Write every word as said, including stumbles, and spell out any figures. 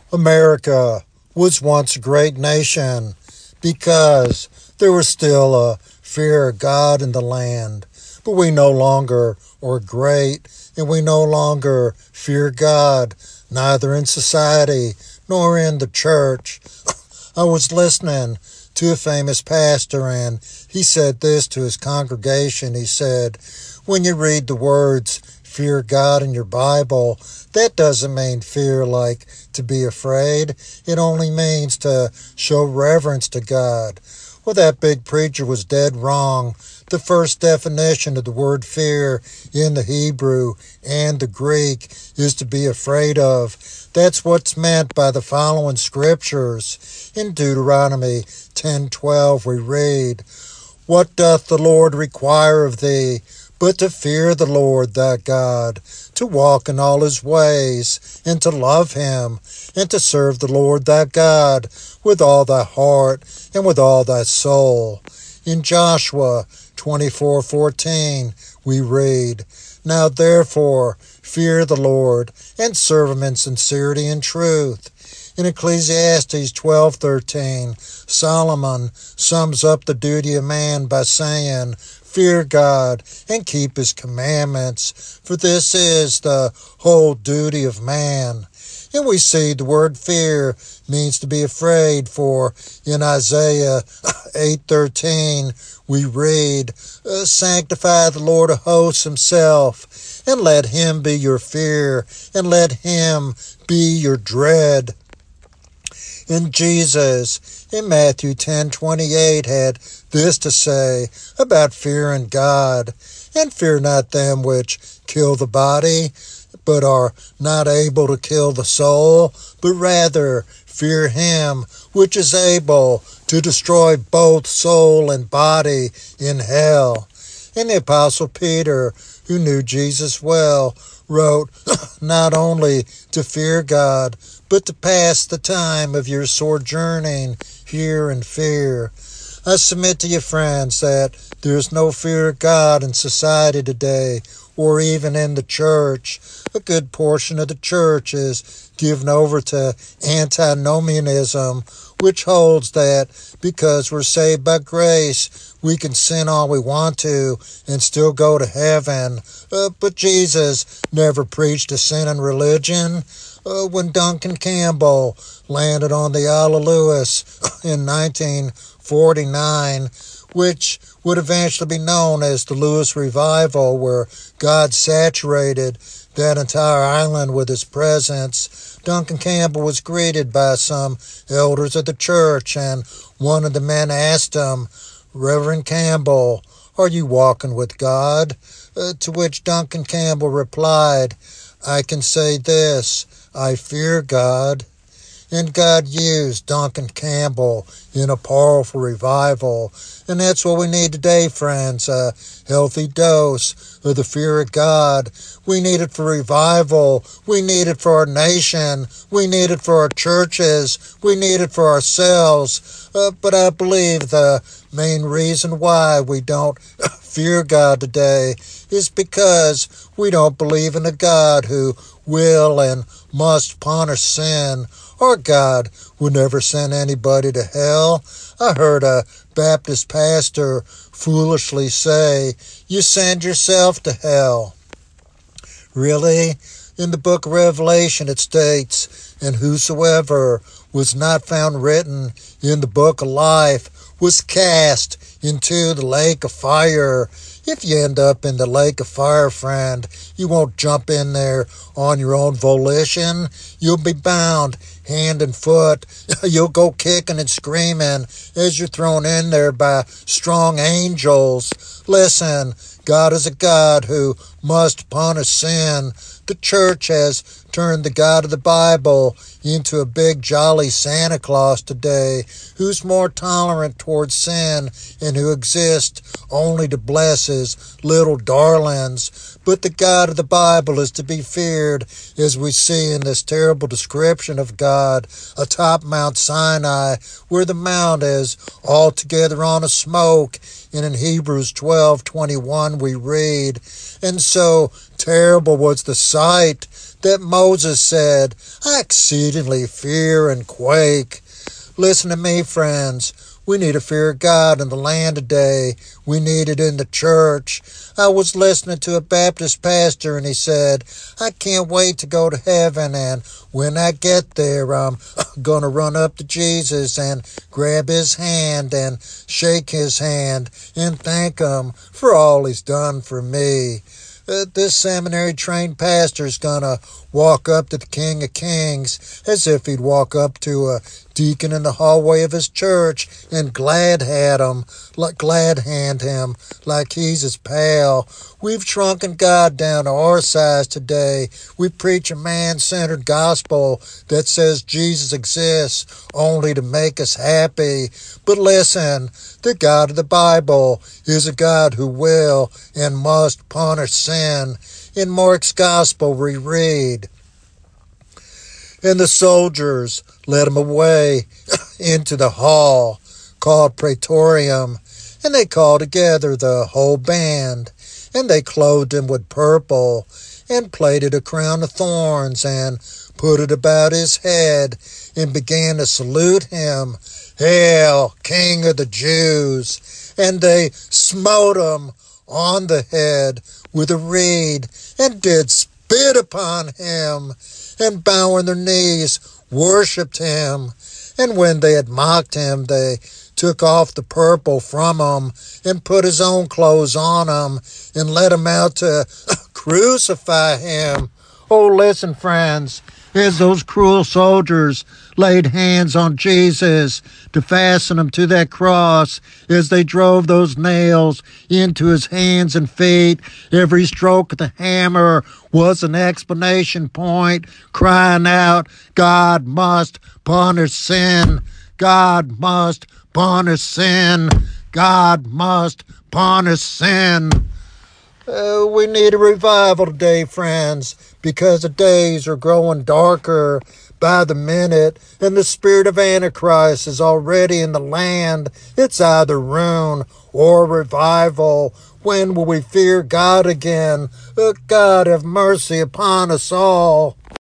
America was once a great nation because there was still a fear of God in the land. But we no longer are great, and we no longer fear God, neither in society nor in the church. I was listening to a famous pastor, and he said this to his congregation. He said, when you read the words, fear God in your Bible, that doesn't mean fear like to be afraid. It only means to show reverence to God. Well, that big preacher was dead wrong. The first definition of the word fear in the Hebrew and the Greek is to be afraid of. That's what's meant by the following scriptures. In Deuteronomy ten twelve we read, what doth the Lord require of thee, but to fear the Lord thy God, to walk in all his ways, and to love him, and to serve the Lord thy God with all thy heart and with all thy soul. In Joshua twenty-four fourteen we read, now therefore fear the Lord, and serve him in sincerity and truth. In Ecclesiastes twelve thirteen, Solomon sums up the duty of man by saying, fear God and keep his commandments, for this is the whole duty of man. And we see the word fear means to be afraid, for in Isaiah eight thirteen we read, sanctify the Lord of hosts himself, and let him be your fear, and let him be your dread. And Jesus in Matthew ten twenty-eight had this to say about fearing God, and fear not them which kill the body, but are not able to kill the soul, but rather fear him which is able to destroy both soul and body in hell. And the Apostle Peter, who knew Jesus well, wrote, not only to fear God, but to pass the time of your sojourning here in fear. I submit to you, friends, that there is no fear of God in society today, or even in the church. A good portion of the church is given over to antinomianism, which holds that because we're saved by grace, we can sin all we want to and still go to heaven. Uh, but Jesus never preached a sin in religion. Uh, when Duncan Campbell landed on the Isle of Lewis in nineteen forty-nine, which would eventually be known as the Lewis Revival, where God saturated that entire island with his presence, Duncan Campbell was greeted by some elders of the church, and one of the men asked him, Reverend Campbell, are you walking with God? Uh, to which Duncan Campbell replied, I can say this, I fear God. And God used Duncan Campbell in a powerful revival. And that's what we need today, friends, a healthy dose of the fear of God. We need it for revival. We need it for our nation. We need it for our churches. We need it for ourselves. Uh, but I believe the main reason why we don't fear God today is because we don't believe in a God who will and must punish sin. Our God will never send anybody to hell. I heard a Baptist pastor foolishly say, you send yourself to hell. Really? In the book of Revelation it states, and whosoever was not found written in the book of life was cast into the lake of fire. If you end up in the lake of fire, friend, you won't jump in there on your own volition. You'll be bound hand and foot. You'll go kicking and screaming as you're thrown in there by strong angels. Listen, God is a God who must punish sin. The church has turned the God of the Bible into a big jolly Santa Claus today, who's more tolerant towards sin and who exists only to bless his little darlings. But the God of the Bible is to be feared, as we see in this terrible description of God atop Mount Sinai, where the mount is altogether on a smoke. And in Hebrews twelve twenty-one we read, and so Terrible was the sight that Moses said, I exceedingly fear and quake. Listen to me, friends. We need to fear God in the land today. We need it in the church. I was listening to a Baptist pastor and he said, I can't wait to go to heaven, and when I get there, I'm going to run up to Jesus and grab his hand and shake his hand and thank him for all he's done for me. Uh, this seminary-trained pastor's gonna walk up to the King of Kings as if he'd walk up to a deacon in the hallway of his church and glad hand him, like glad hand him, like he's his pal. We've shrunken God down to our size today. We preach a man-centered gospel that says Jesus exists only to make us happy. But listen, the God of the Bible is a God who will and must punish sin. In Mark's gospel we read, and the soldiers led him away into the hall called Praetorium, and they called together the whole band, and they clothed him with purple, and plaited a crown of thorns, and put it about his head, and began to salute him, Hail, King of the Jews! And they smote him on the head with a reed, and did spit upon him, and bowing their knees, worshipped him. And when they had mocked him, they took off the purple from him, and put his own clothes on him, and led him out to crucify him. Oh, listen, friends, as those cruel soldiers laid hands on Jesus to fasten him to that cross, as they drove those nails into his hands and feet, every stroke of the hammer was an exclamation point, crying out, God must punish sin. God must punish sin. God must punish sin. Uh, we need a revival today, friends, because the days are growing darker by the minute, and the spirit of Antichrist is already in the land. It's either ruin or revival. When will we fear God again? Uh, God have mercy upon us all.